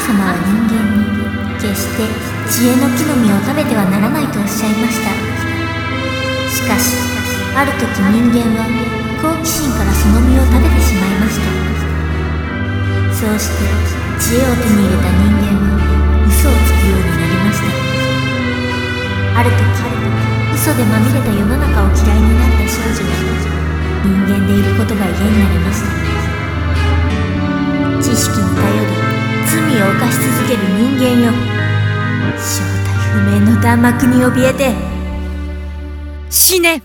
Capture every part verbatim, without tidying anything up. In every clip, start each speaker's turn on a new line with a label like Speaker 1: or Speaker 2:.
Speaker 1: 様は人間に決して知恵の木の実を食べてはならないとおっしゃいました。しかしある時人間は好奇心からその実を食べてしまいました。そうして知恵を手に入れた人間は嘘をつくようになりました。ある時嘘でまみれた世の中を嫌いになった少女は人間でいることが嫌になりました。知識に頼り罪を犯し続ける人間よ、正体不明の弾幕に怯えて死ね。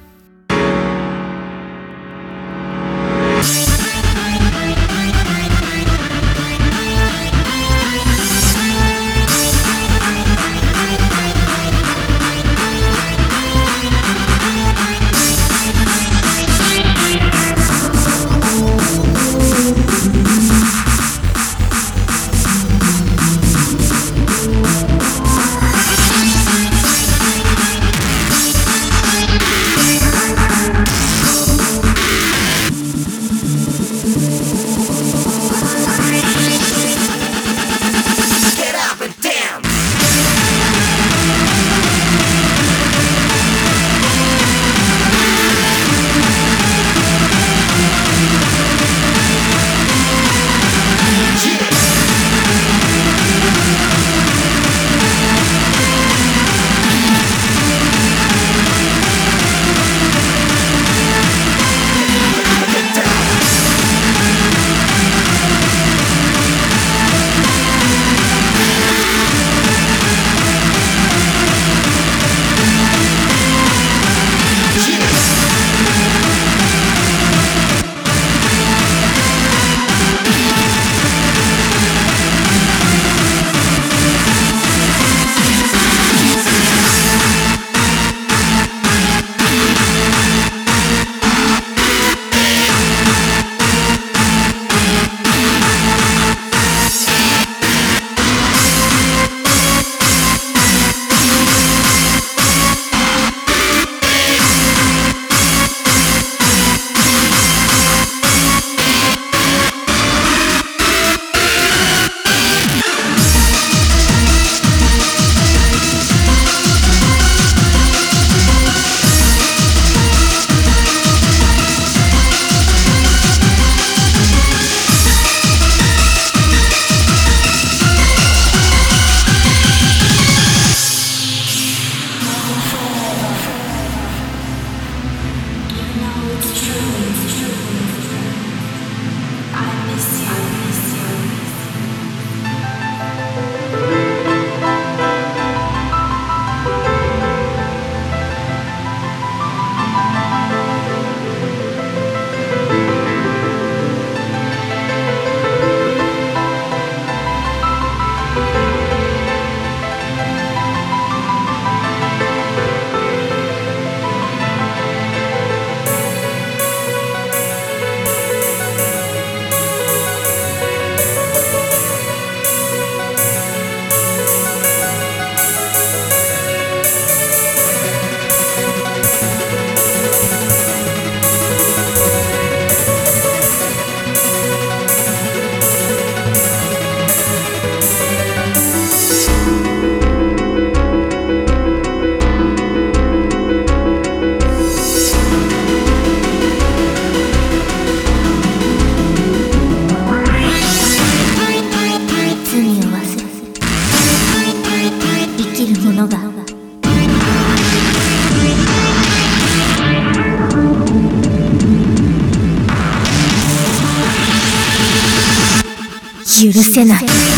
Speaker 1: 許せない。